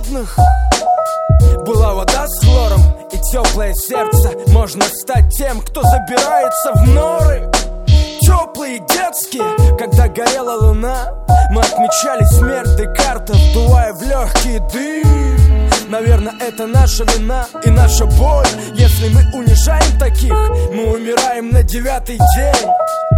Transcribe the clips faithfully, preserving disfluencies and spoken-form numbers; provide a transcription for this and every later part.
холодных. Была вода с хлором и теплое сердце. Можно стать тем, кто забирается в норы. Теплые детские, когда горела луна, мы отмечали смерть Декарта, вдувая в легкий дым. Наверное, это наша вина и наша боль. Если мы унижаем таких, мы умираем на девятый день.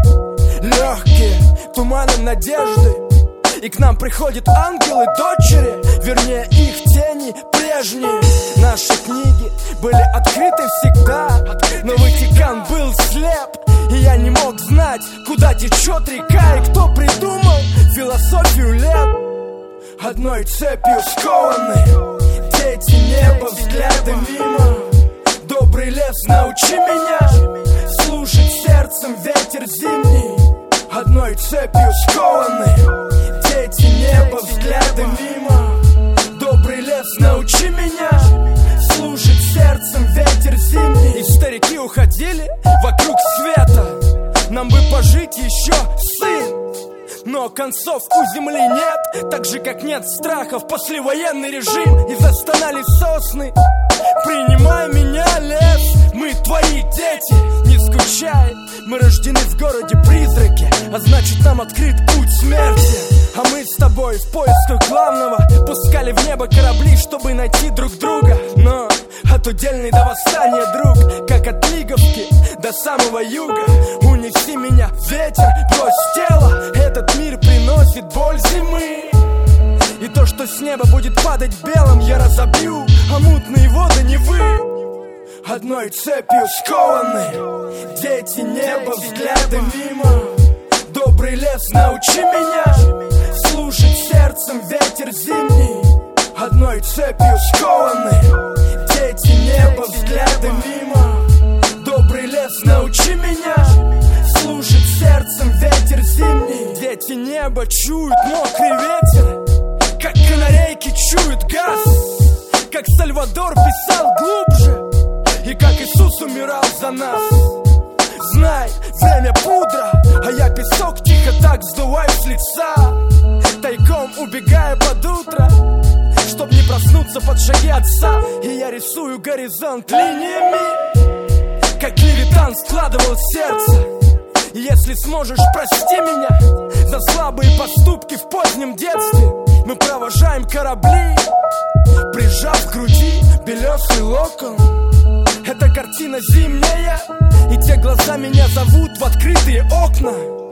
Легкие, туманом надежды, и к нам приходят ангелы, дочери, вернее их тени прежние. Наши книги были открыты всегда, но Ватикан был слеп, и я не мог знать, куда течет река и кто придумал философию лет. Одной цепью скованы дети неба, взгляды мимо. Добрый лес, научи меня слушать сердцем ветер зимний. Одной цепью скованы дети неба, взгляды мимо. Добрый лес, научи меня слушать сердцем ветер зимний. И старики уходили вокруг света, нам бы пожить еще, сын. Но концов у земли нет, так же как нет страха в послевоенный режим. И застонали сосны, принимай меня, лес. Мы твои дети, не скучай. Мы рождены в городе призраки, а значит нам открыт путь смерти. А мы с тобой в поисках главного пускали в небо корабли, чтобы найти друг друга. Но от удельной до восстания, друг, как от Лиговки до самого юга. Унеси меня, ветер, брось тело. Этот мир приносит боль зимы, и то, что с неба будет падать белым, я разобью, а мутные воды Невы. Одной цепью скованы дети неба, взгляды мимо. Добрый лес, научи меня слушать сердцем ветер зимний. Одной цепью скованы дети неба, взгляды мимо. Добрый лес, научи меня слушать сердцем ветер зимний. Дети неба чуют мокрый ветер, как канарейки чуют газ, как Сальвадор писал глубже, и как Иисус умирал за нас. Знай, время пудра, а я песок тихо так сдуваю с лица, тайком убегая под утро, чтоб не проснуться под шаги отца. И я рисую горизонт линиями, как Левитан складывал сердце. И если сможешь, прости меня за слабые поступки в позднем детстве. Мы провожаем корабли, прижав к груди белесый локон. Это картина зимняя, и те глаза меня зовут в открытые окна.